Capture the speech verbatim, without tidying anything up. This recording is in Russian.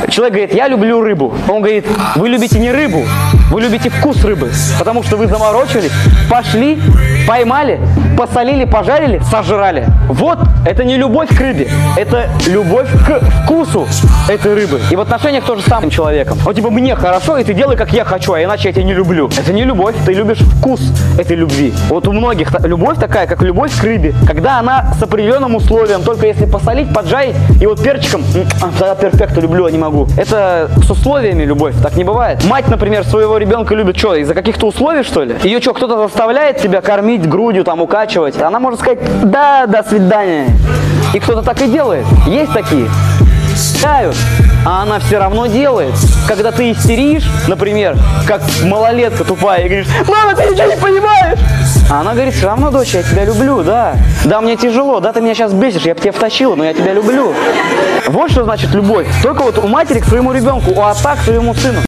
Человек говорит, я люблю рыбу. Он говорит, вы любите не рыбу, вы любите вкус рыбы. Потому что вы заморочились, пошли, поймали, посолили, пожарили, сожрали. Вот, это не любовь к рыбе, это любовь к вкусу этой рыбы. И в отношениях тоже с самым человеком. Вот типа, мне хорошо, и ты делай, как я хочу, а иначе я тебя не люблю. Это не любовь, ты любишь вкус этой любви. Вот у многих любовь такая, как любовь к рыбе, когда она с определенным условием, только если посолить, поджарить, и вот перчиком, тогда перфекто люблю, а не могу. Это с условиями любовь, так не бывает. Мать, например, своего ребенка любит что, из-за каких-то условий, что ли? Ее что, кто-то заставляет тебя кормить грудью, там, укачивать? Она может сказать, да, до свидания. И кто-то так и делает. Есть такие. А она все равно делает. Когда ты истеришь, например, как малолетка тупая, и говоришь, мама, ты ничего не понимаешь. А она говорит, все равно, дочь, я тебя люблю, да. Да, мне тяжело, да, ты меня сейчас бесишь, я бы тебя втащила, но я тебя люблю. Вот что значит любовь. Только вот у матери к своему ребенку, у отца к своему сыну.